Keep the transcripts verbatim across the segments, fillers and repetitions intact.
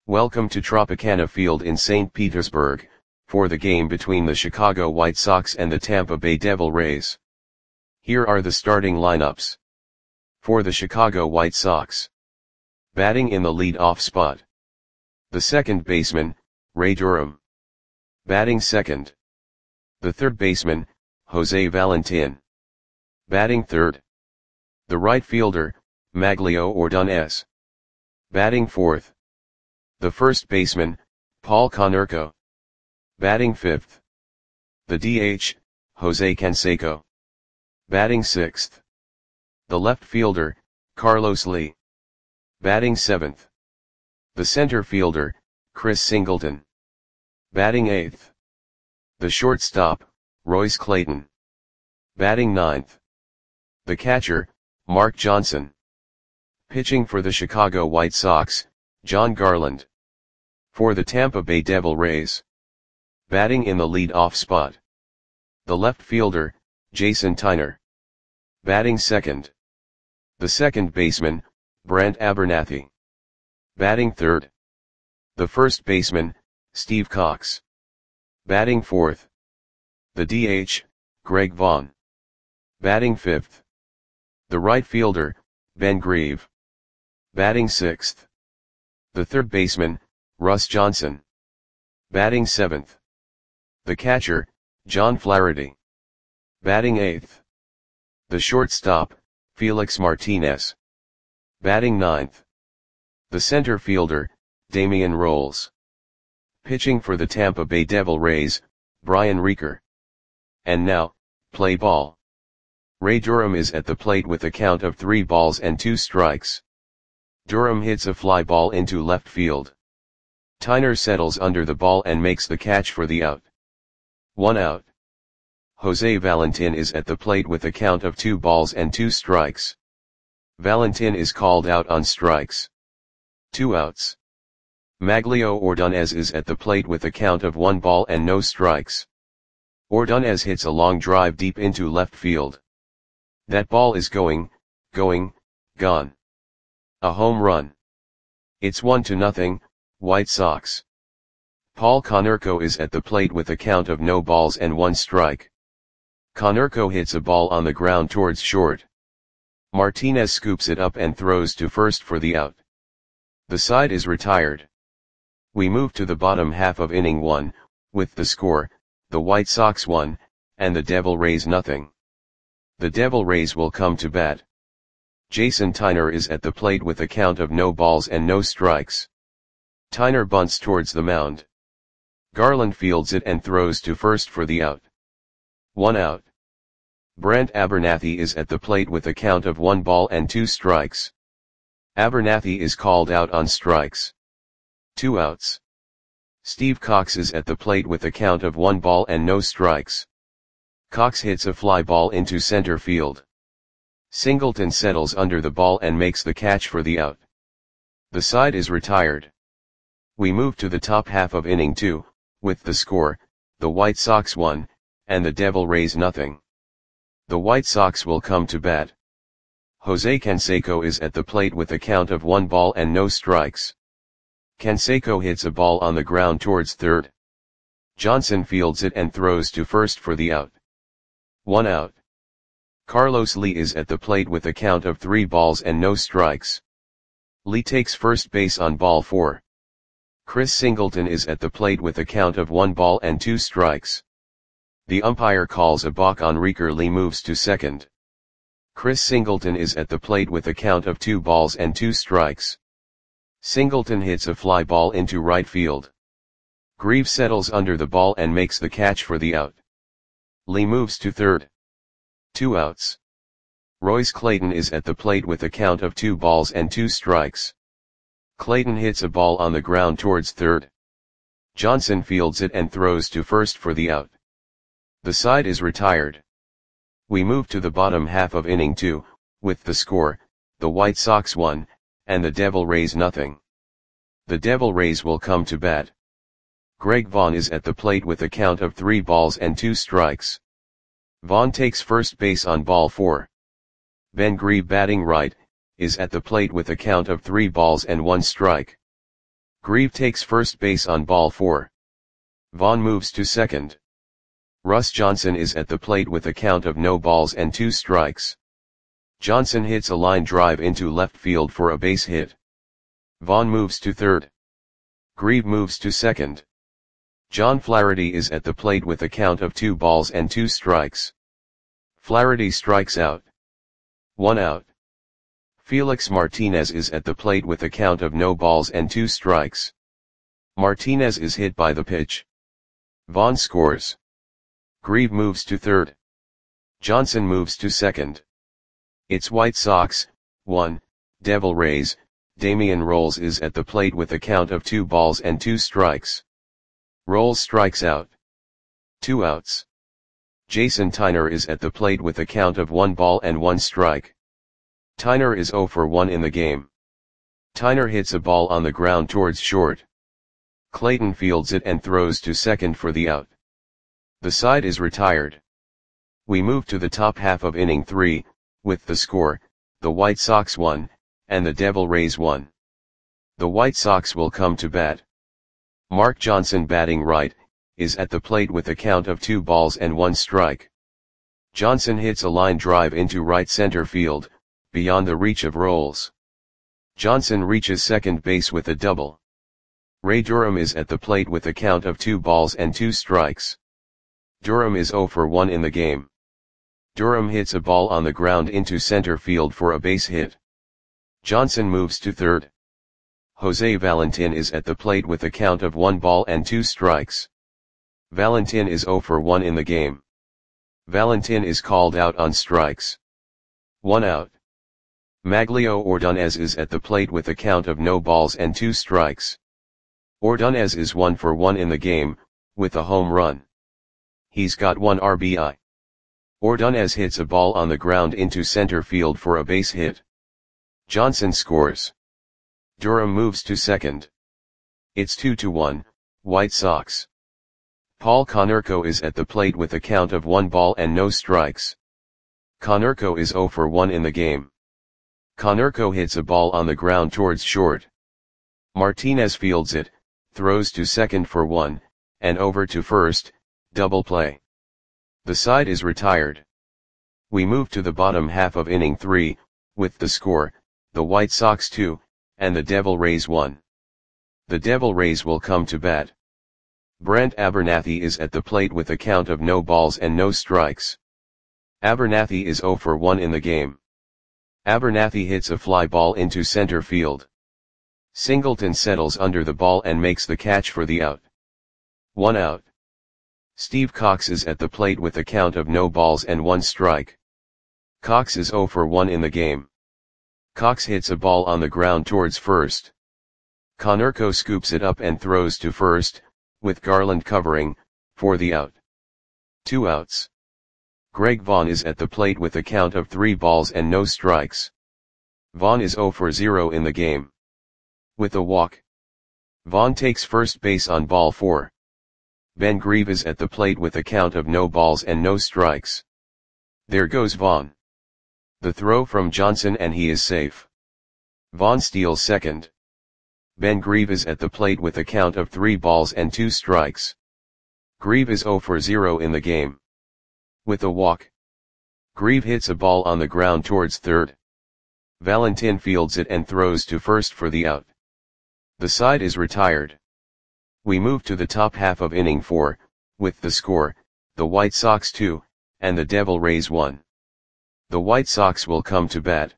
Welcome to Tropicana Field in Saint Petersburg, for the game between the Chicago White Sox and the Tampa Bay Devil Rays. Here are the starting lineups. For the Chicago White Sox. Batting in the lead-off spot. The second baseman, Ray Durham. Batting second. The third baseman, Jose Valentin. Batting third. The right fielder, Maglio Ordonez. Batting fourth. The first baseman, Paul Konerko. Batting fifth. The D H, Jose Canseco. Batting sixth. The left fielder, Carlos Lee. Batting seventh. The center fielder, Chris Singleton. Batting eighth. The shortstop, Royce Clayton. Batting ninth. The catcher, Mark Johnson. Pitching for the Chicago White Sox, Jon Garland. For the Tampa Bay Devil Rays. Batting in the lead-off spot. The left fielder, Jason Tyner. Batting second. The second baseman, Brant Abernathy. Batting third. The first baseman, Steve Cox. Batting fourth. The D H, Greg Vaughn. Batting fifth. The right fielder, Ben Grieve. Batting sixth. The third baseman, Russ Johnson. Batting seventh. The catcher, John Flaherty. Batting eighth. The shortstop, Felix Martinez. Batting ninth. The center fielder, Damian Rolls. Pitching for the Tampa Bay Devil Rays, Brian Reeker. And now, play ball. Ray Durham is at the plate with a count of three balls and two strikes. Durham hits a fly ball into left field. Tyner settles under the ball and makes the catch for the out. One out. Jose Valentin is at the plate with a count of two balls and two strikes. Valentin is called out on strikes. Two outs. Maglio Ordonez is at the plate with a count of one ball and no strikes. Ordonez hits a long drive deep into left field. That ball is going, going, gone. A home run. It's one to nothing, White Sox. Paul Konerko is at the plate with a count of no balls and one strike. Konerko hits a ball on the ground towards short. Martinez scoops it up and throws to first for the out. The side is retired. We move to the bottom half of inning one, with the score, the White Sox one, and the Devil Rays nothing. The Devil Rays will come to bat. Jason Tyner is at the plate with a count of no balls and no strikes. Tyner bunts towards the mound. Garland fields it and throws to first for the out. One out. Brant Abernathy is at the plate with a count of one ball and two strikes. Abernathy is called out on strikes. Two outs. Steve Cox is at the plate with a count of one ball and no strikes. Cox hits a fly ball into center field. Singleton settles under the ball and makes the catch for the out. The side is retired. We move to the top half of inning two, with the score, the White Sox one, and the Devil Rays nothing. The White Sox will come to bat. Jose Canseco is at the plate with a count of one ball and no strikes. Canseco hits a ball on the ground towards third. Johnson fields it and throws to first for the out. One out. Carlos Lee is at the plate with a count of three balls and no strikes. Lee takes first base on ball four. Chris Singleton is at the plate with a count of one ball and two strikes. The umpire calls a balk on Reeker. Lee moves to second. Chris Singleton is at the plate with a count of two balls and two strikes. Singleton hits a fly ball into right field. Grieve settles under the ball and makes the catch for the out. Lee moves to third. Two outs. Royce Clayton is at the plate with a count of two balls and two strikes. Clayton hits a ball on the ground towards third. Johnson fields it and throws to first for the out. The side is retired. We move to the bottom half of inning two, with the score, the White Sox one, and the Devil Rays nothing. The Devil Rays will come to bat. Greg Vaughn is at the plate with a count of three balls and two strikes. Vaughn takes first base on ball four. Ben Grieve, batting right, is at the plate with a count of three balls and one strike. Grieve takes first base on ball four. Vaughn moves to second. Russ Johnson is at the plate with a count of no balls and two strikes. Johnson hits a line drive into left field for a base hit. Vaughn moves to third. Grieve moves to second. John Flaherty is at the plate with a count of two balls and two strikes. Flaherty strikes out. One out. Felix Martinez is at the plate with a count of no balls and two strikes. Martinez is hit by the pitch. Vaughn scores. Grieve moves to third. Johnson moves to second. It's White Sox, one, Devil Rays. Damian Rolls is at the plate with a count of two balls and two strikes. Rolls strikes out. Two outs. Jason Tyner is at the plate with a count of one ball and one strike. Tyner is zero for one in the game. Tyner hits a ball on the ground towards short. Clayton fields it and throws to second for the out. The side is retired. We move to the top half of inning three, with the score, the White Sox one, and the Devil Rays one. The White Sox will come to bat. Mark Johnson, batting right, is at the plate with a count of two balls and one strike. Johnson hits a line drive into right center field, beyond the reach of Rolls. Johnson reaches second base with a double. Ray Durham is at the plate with a count of two balls and two strikes. Durham is zero for one in the game. Durham hits a ball on the ground into center field for a base hit. Johnson moves to third. Jose Valentin is at the plate with a count of one ball and two strikes. Valentin is zero for one in the game. Valentin is called out on strikes. One out. Maglio Ordonez is at the plate with a count of no balls and two strikes. Ordonez is one for one in the game, with a home run. He's got one R B I. Ordonez hits a ball on the ground into center field for a base hit. Johnson scores. Durham moves to second. It's two to one, White Sox. Paul Konerko is at the plate with a count of one ball and no strikes. Konerko is zero for one in the game. Konerko hits a ball on the ground towards short. Martinez fields it, throws to second for one, and over to first, double play. The side is retired. We move to the bottom half of inning three, with the score, the White Sox two, and the Devil Rays one. The Devil Rays will come to bat. Brent Abernathy is at the plate with a count of no balls and no strikes. Abernathy is zero for one in the game. Abernathy hits a fly ball into center field. Singleton settles under the ball and makes the catch for the out. One out. Steve Cox is at the plate with a count of no balls and one strike. Cox is zero for one in the game. Cox hits a ball on the ground towards first. Konerko scoops it up and throws to first, with Garland covering, for the out. Two outs. Greg Vaughn is at the plate with a count of three balls and no strikes. Vaughn is zero for zero in the game. With a walk. Vaughn takes first base on ball four. Ben Grieve is at the plate with a count of no balls and no strikes. There goes Vaughn. The throw from Johnson and he is safe. Vaughn steals second. Ben Grieve is at the plate with a count of three balls and two strikes. Grieve is zero for zero in the game. With a walk. Grieve hits a ball on the ground towards third. Valentin fields it and throws to first for the out. The side is retired. We move to the top half of inning four, with the score, the White Sox two, and the Devil Rays one. The White Sox will come to bat.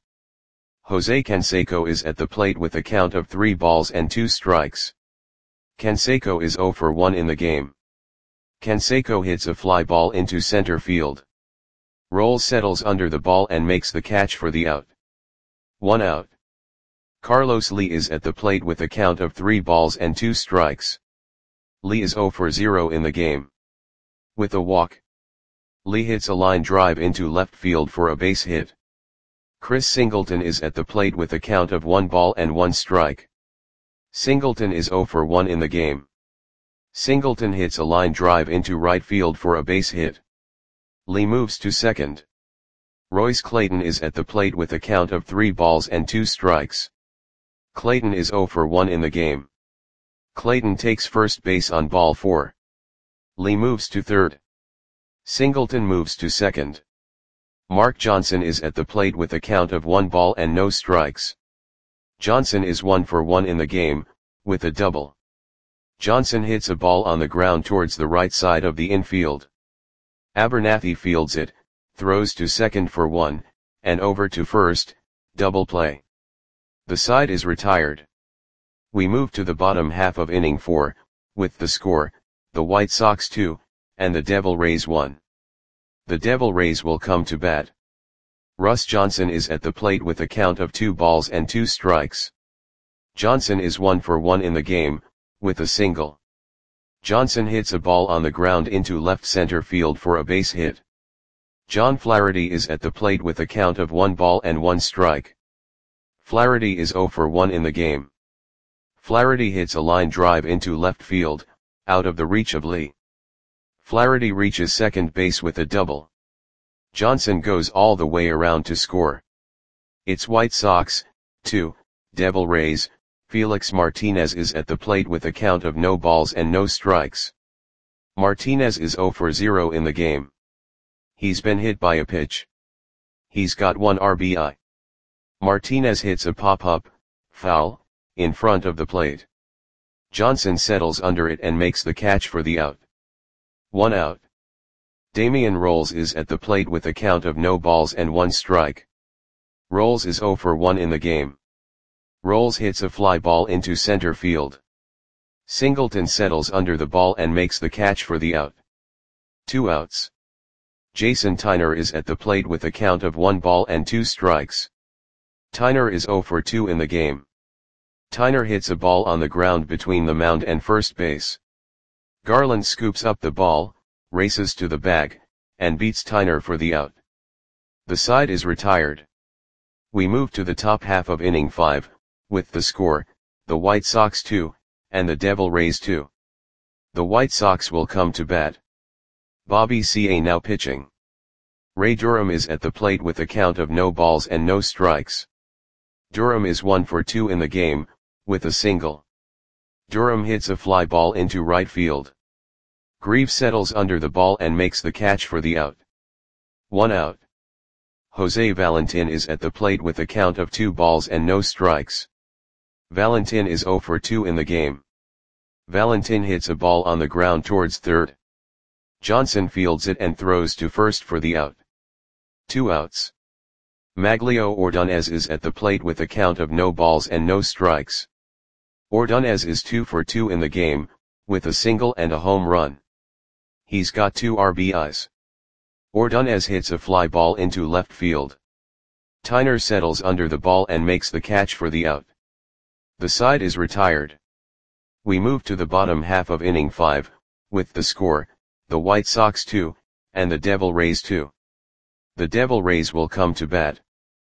Jose Canseco is at the plate with a count of three balls and two strikes. Canseco is zero for one in the game. Canseco hits a fly ball into center field. Rolls settles under the ball and makes the catch for the out. One out. Carlos Lee is at the plate with a count of three balls and two strikes. Lee is zero for zero in the game. With a walk. Lee hits a line drive into left field for a base hit. Chris Singleton is at the plate with a count of one ball and one strike. Singleton is zero for one in the game. Singleton hits a line drive into right field for a base hit. Lee moves to second. Royce Clayton is at the plate with a count of three balls and two strikes. Clayton is zero for one in the game. Clayton takes first base on ball four. Lee moves to third. Singleton moves to second. Mark Johnson is at the plate with a count of one ball and no strikes. Johnson is one for one in the game, with a double. Johnson hits a ball on the ground towards the right side of the infield. Abernathy fields it, throws to second for one, and over to first, double play. The side is retired. We move to the bottom half of inning four, with the score, the White Sox two, and the Devil Rays one. The Devil Rays will come to bat. Russ Johnson is at the plate with a count of two balls and two strikes. Johnson is one for one in the game, with a single. Johnson hits a ball on the ground into left center field for a base hit. John Flaherty is at the plate with a count of one ball and one strike. Flaherty is zero for one in the game. Flaherty hits a line drive into left field, out of the reach of Lee. Flaherty reaches second base with a double. Johnson goes all the way around to score. It's White Sox, two, Devil Rays. Felix Martinez is at the plate with a count of no balls and no strikes. Martinez is zero for zero in the game. He's been hit by a pitch. He's got one R B I. Martinez hits a pop-up, foul, in front of the plate. Johnson settles under it and makes the catch for the out. One out. Damian Rolls is at the plate with a count of no balls and one strike. Rolls is zero for one in the game. Rolls hits a fly ball into center field. Singleton settles under the ball and makes the catch for the out. Two outs. Jason Tyner is at the plate with a count of one ball and two strikes. Tyner is zero for two in the game. Tyner hits a ball on the ground between the mound and first base. Garland scoops up the ball, races to the bag, and beats Tyner for the out. The side is retired. We move to the top half of inning five, with the score, the White Sox two, and the Devil Rays two. The White Sox will come to bat. Bobby C A now pitching. Ray Durham is at the plate with a count of no balls and no strikes. Durham is one for two in the game, with a single. Durham hits a fly ball into right field. Greaves settles under the ball and makes the catch for the out. One out. Jose Valentin is at the plate with a count of two balls and no strikes. Valentin is zero for two in the game. Valentin hits a ball on the ground towards third. Johnson fields it and throws to first for the out. Two outs. Maglio Ordonez is at the plate with a count of no balls and no strikes. Ordonez is two for two in the game, with a single and a home run. He's got two R B Is. Ordonez hits a fly ball into left field. Tyner settles under the ball and makes the catch for the out. The side is retired. We move to the bottom half of inning five, with the score, the White Sox two, and the Devil Rays two. The Devil Rays will come to bat.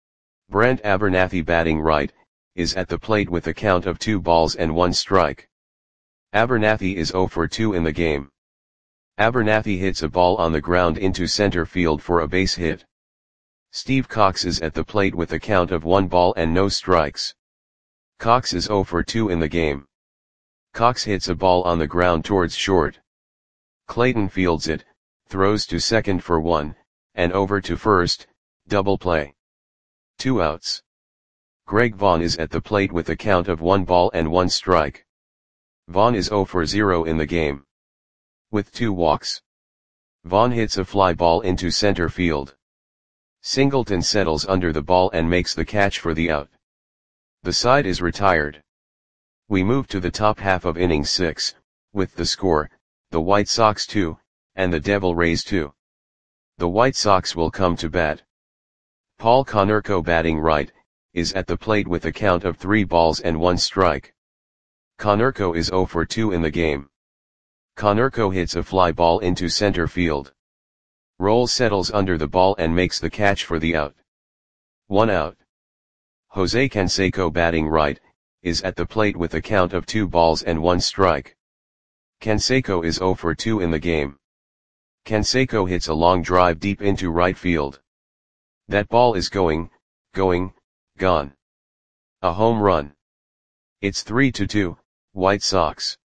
Brent Abernathy, batting right, is at the plate with a count of two balls and one strike. Abernathy is zero for two in the game. Abernathy hits a ball on the ground into center field for a base hit. Steve Cox is at the plate with a count of one ball and no strikes. Cox is zero for two in the game. Cox hits a ball on the ground towards short. Clayton fields it, throws to second for one, and over to first, double play. Two outs. Greg Vaughn is at the plate with a count of one ball and one strike. Vaughn is zero for zero in the game. With two walks. Vaughn hits a fly ball into center field. Singleton settles under the ball and makes the catch for the out. The side is retired. We move to the top half of inning six, with the score, the White Sox two, and the Devil Rays two. The White Sox will come to bat. Paul Konerko, batting right, is at the plate with a count of three balls and one strike. Konerko is zero for two in the game. Konerko hits a fly ball into center field. Rolls settles under the ball and makes the catch for the out. One out. Jose Canseco, batting right, is at the plate with a count of two balls and one strike. Canseco is zero for two in the game. Canseco hits a long drive deep into right field. That ball is going, going, gone. A home run. It's three to two, White Sox.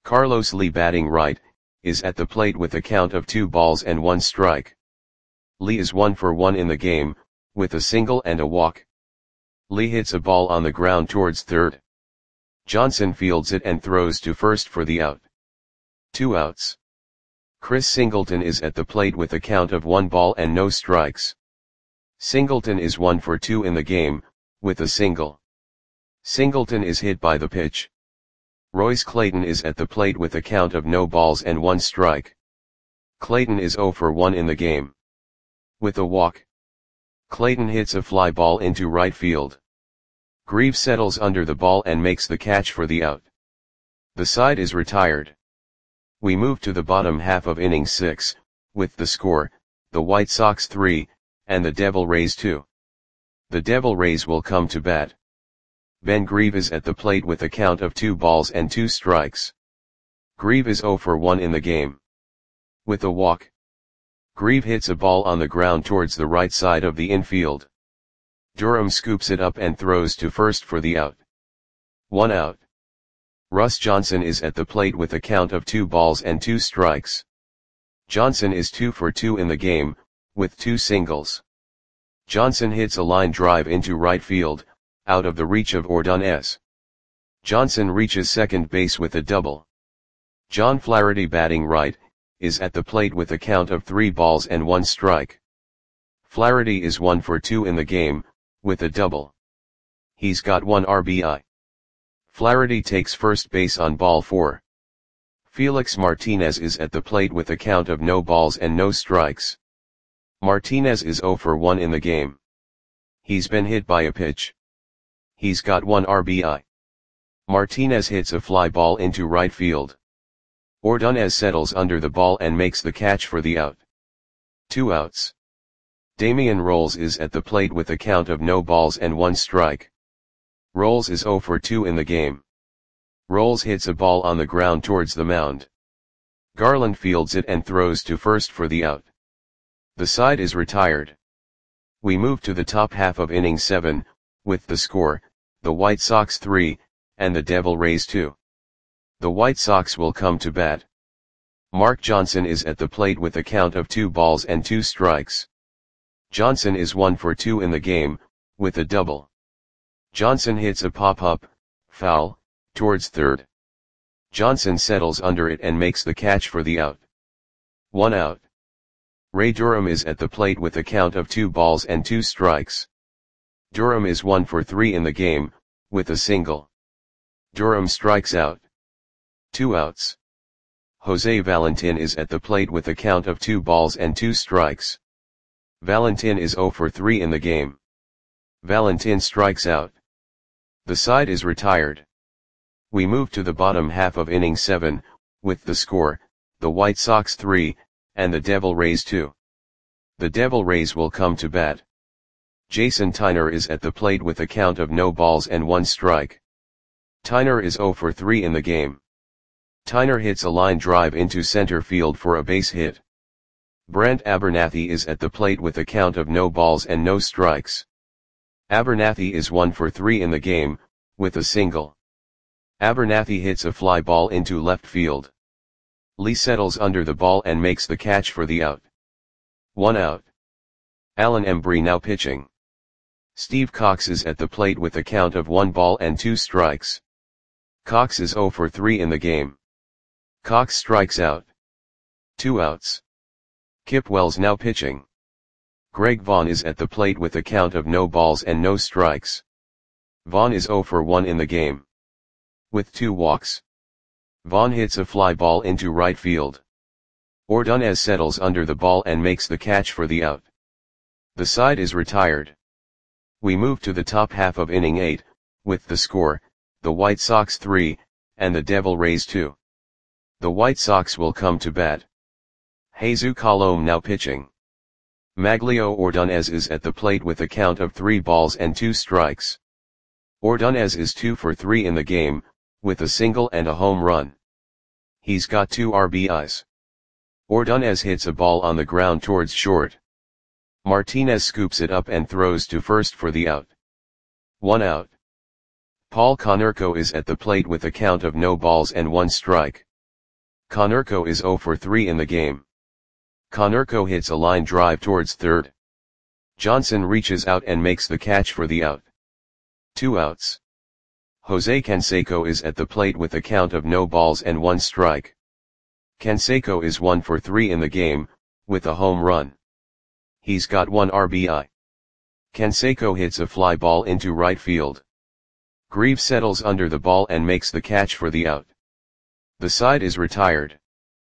Carlos Lee batting right, is at the plate with a count of two balls and one strike. Lee is one for one in the game, with a single and a walk. Lee hits a ball on the ground towards third. Johnson fields it and throws to first for the out. Two outs. Chris Singleton is at the plate with a count of one ball and no strikes. Singleton is one for two in the game, with a single. Singleton is hit by the pitch. Royce Clayton is at the plate with a count of no balls and one strike. Clayton is zero for one in the game. With a walk. Clayton hits a fly ball into right field. Greaves settles under the ball and makes the catch for the out. The side is retired. We move to the bottom half of inning six, with the score, the White Sox three, and the Devil Rays two. The Devil Rays will come to bat. Ben Grieve is at the plate with a count of two balls and two strikes. Grieve is zero for one in the game. With a walk. Grieve hits a ball on the ground towards the right side of the infield. Durham scoops it up and throws to first for the out. One out. Russ Johnson is at the plate with a count of two balls and two strikes. Johnson is two for two in the game, with two singles. Johnson hits a line drive into right field, out of the reach of Ordonez. Johnson reaches second base with a double. John Flaherty batting right, is at the plate with a count of three balls and one strike. Flaherty is one for two in the game, with a double. He's got one R B I. Flaherty takes first base on ball four. Felix Martinez is at the plate with a count of no balls and no strikes. Martinez is zero for one in the game. He's been hit by a pitch. He's got one R B I. Martinez hits a fly ball into right field. Ordonez settles under the ball and makes the catch for the out. Two outs. Damian Rolls is at the plate with a count of no balls and one strike. Rolls is zero for two in the game. Rolls hits a ball on the ground towards the mound. Garland fields it and throws to first for the out. The side is retired. We move to the top half of inning seven, with the score, the White Sox three, and the Devil Rays two. The White Sox will come to bat. Mark Johnson is at the plate with a count of two balls and two strikes. Johnson is one for two in the game, with a double. Johnson hits a pop-up, foul, towards third. Johnson settles under it and makes the catch for the out. One out. Ray Durham is at the plate with a count of two balls and two strikes. Durham is one for three in the game, with a single. Durham strikes out. Two outs. Jose Valentin is at the plate with a count of two balls and two strikes. Valentin is zero for three in the game. Valentin strikes out. The side is retired. We move to the bottom half of inning seven, with the score, the White Sox three, and the Devil Rays two. The Devil Rays will come to bat. Jason Tyner is at the plate with a count of no balls and one strike. Tyner is zero for three in the game. Tyner hits a line drive into center field for a base hit. Brent Abernathy is at the plate with a count of no balls and no strikes. Abernathy is one for three in the game, with a single. Abernathy hits a fly ball into left field. Lee settles under the ball and makes the catch for the out. One out. Alan Embry now pitching. Steve Cox is at the plate with a count of one ball and two strikes. Cox is zero for three in the game. Cox strikes out. Two outs. Kip Wells now pitching. Greg Vaughn is at the plate with a count of no balls and no strikes. Vaughn is zero for one in the game. With two walks. Vaughn hits a fly ball into right field. Ordonez settles under the ball and makes the catch for the out. The side is retired. We move to the top half of inning eight, with the score, the White Sox three, and the Devil Rays two. The White Sox will come to bat. Jesus Colome now pitching. Maglio Ordonez is at the plate with a count of three balls and two strikes. Ordonez is two for three in the game, with a single and a home run. He's got two R B Is. Ordonez hits a ball on the ground towards short. Martinez scoops it up and throws to first for the out. One out. Paul Konerko is at the plate with a count of no balls and one strike. Konerko is zero for three in the game. Konerko hits a line drive towards third. Johnson reaches out and makes the catch for the out. Two outs. Jose Canseco is at the plate with a count of no balls and one strike. Canseco is one for three in the game, with a home run. He's got one R B I. Canseco hits a fly ball into right field. Grieve settles under the ball and makes the catch for the out. The side is retired.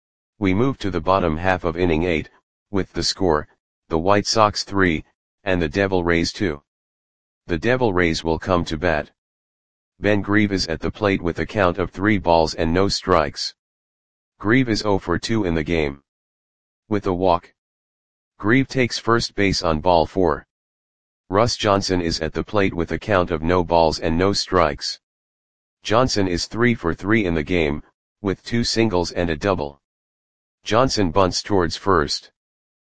We move to the bottom half of inning eight, with the score, the White Sox three, and the Devil Rays two. The Devil Rays will come to bat. Ben Grieve is at the plate with a count of three balls and no strikes. Grieve is zero for two in the game. With a walk. Grieve takes first base on ball four. Russ Johnson is at the plate with a count of no balls and no strikes. Johnson is three for three in the game, with two singles and a double. Johnson bunts towards first.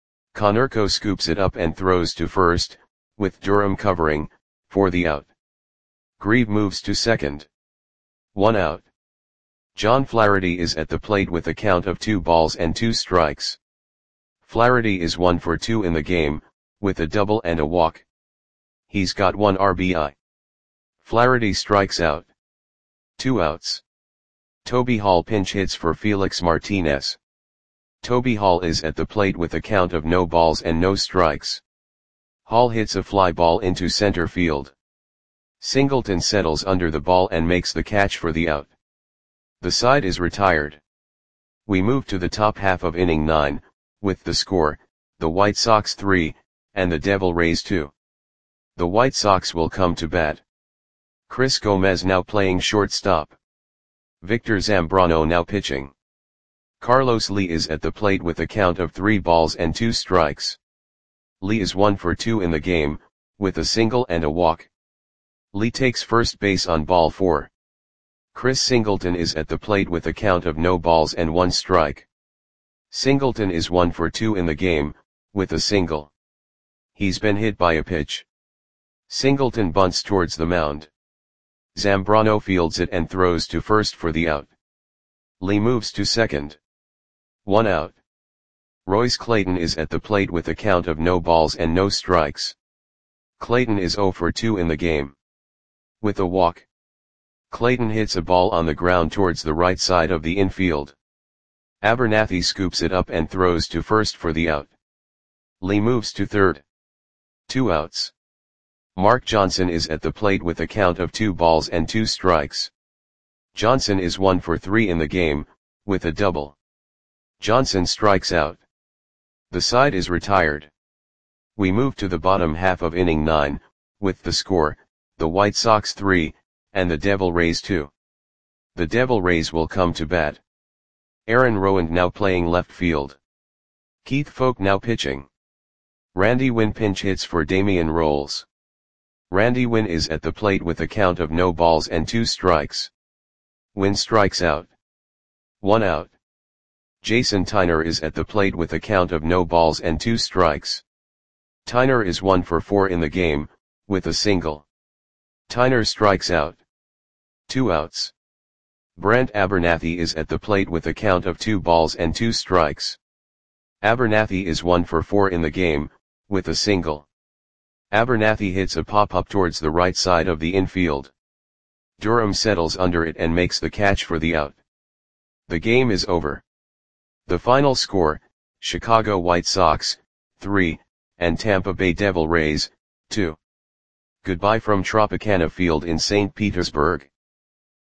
Konerko scoops it up and throws to first, with Durham covering, for the out. Grieve moves to second. One out. John Flaherty is at the plate with a count of two balls and two strikes. Flaherty is one for two in the game, with a double and a walk. He's got one R B I. Flaherty strikes out. Two outs. Toby Hall pinch hits for Felix Martinez. Toby Hall is at the plate with a count of no balls and no strikes. Hall hits a fly ball into center field. Singleton settles under the ball and makes the catch for the out. The side is retired. We move to the top half of inning nine, with the score, the White Sox three, and the Devil Rays two. The White Sox will come to bat. Chris Gomez now playing shortstop. Victor Zambrano now pitching. Carlos Lee is at the plate with a count of three balls and two strikes. Lee is one for two in the game, with a single and a walk. Lee takes first base on ball four. Chris Singleton is at the plate with a count of no balls and one strike. Singleton is one for two in the game, with a single. He's been hit by a pitch. Singleton bunts towards the mound. Zambrano fields it and throws to first for the out. Lee moves to second. One out. Royce Clayton is at the plate with a count of no balls and no strikes. Clayton is zero for two in the game. With a walk. Clayton hits a ball on the ground towards the right side of the infield. Abernathy scoops it up and throws to first for the out. Lee moves to third. Two outs. Mark Johnson is at the plate with a count of two balls and two strikes. Johnson is one for three in the game, with a double. Johnson strikes out. The side is retired. We move to the bottom half of inning nine, with the score, the White Sox three, and the Devil Rays two. The Devil Rays will come to bat. Aaron Rowand now playing left field. Keith Foulke now pitching. Randy Winn pinch hits for Damian Rolls. Randy Winn is at the plate with a count of no balls and two strikes. Winn strikes out. One out. Jason Tyner is at the plate with a count of no balls and two strikes. Tyner is one for four in the game, with a single. Tyner strikes out. Two outs. Brent Abernathy is at the plate with a count of two balls and two strikes. Abernathy is one for four in the game, with a single. Abernathy hits a pop-up towards the right side of the infield. Durham settles under it and makes the catch for the out. The game is over. The final score, Chicago White Sox, three, and Tampa Bay Devil Rays, two. Goodbye from Tropicana Field in Saint Petersburg.